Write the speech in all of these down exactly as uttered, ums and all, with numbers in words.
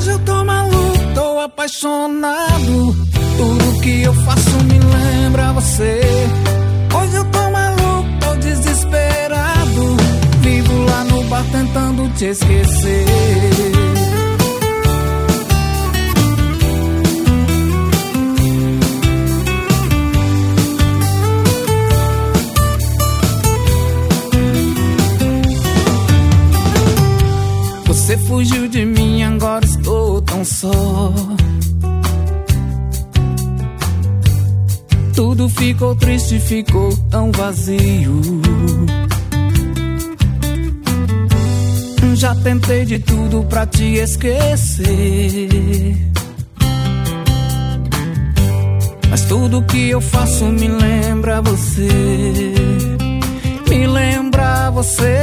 Hoje eu tô maluco, tô apaixonado. Tudo que eu faço me lembra você. Hoje eu tô maluco, tô desesperado. Vivo lá no bar tentando te esquecer. Você fugiu de mim, agora estou tão só. Tudo ficou triste, ficou tão vazio. Já tentei de tudo pra te esquecer, mas tudo que eu faço me lembra você. Me lembra você.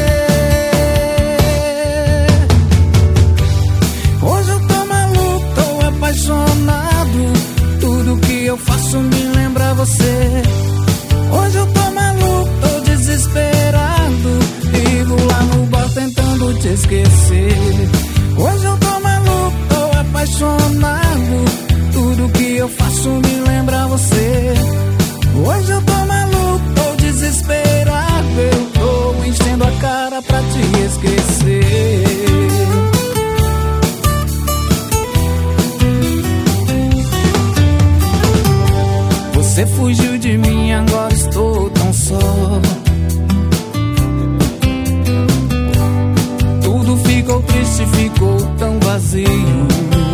Hoje eu tô maluco, tô apaixonado. Tudo que eu faço me lembra você. Hoje eu tô maluco, tô desesperado. Vivo lá no bar tentando te esquecer. Hoje eu tô maluco, tô apaixonado. Tudo que eu faço me lembra você. Hoje eu tô maluco, tô desesperado. Eu tô enchendo a cara pra te esquecer. Você fugiu de mim, agora estou tão só. Tudo ficou triste, ficou tão vazio.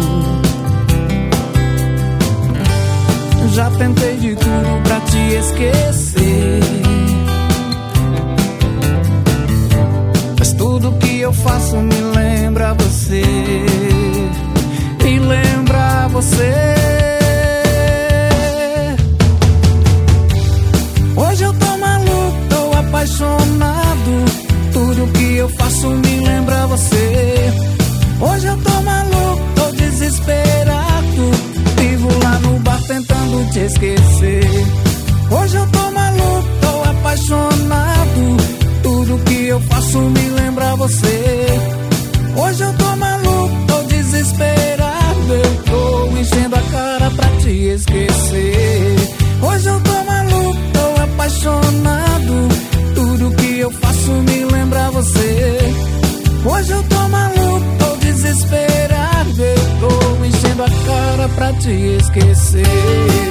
Já tentei de tudo pra te esquecer, mas tudo que eu faço me lembra você. Me lembra você. Hoje eu tô maluco, tô apaixonado. Tudo que eu faço me lembra você. Hoje eu tô maluco, tô desesperado. Vivo lá no bar tentando te esquecer. Hoje eu tô maluco, tô apaixonado. Tudo que eu faço me lembra você. Hoje eu tô maluco, tô desesperado. Eu tô enchendo a cara pra te esquecer. Hoje eu tô maluco, tô apaixonado. Tudo que eu faço me lembra você. Hoje eu tô maluco, tô desesperado. Eu tô enchendo a cara pra te esquecer.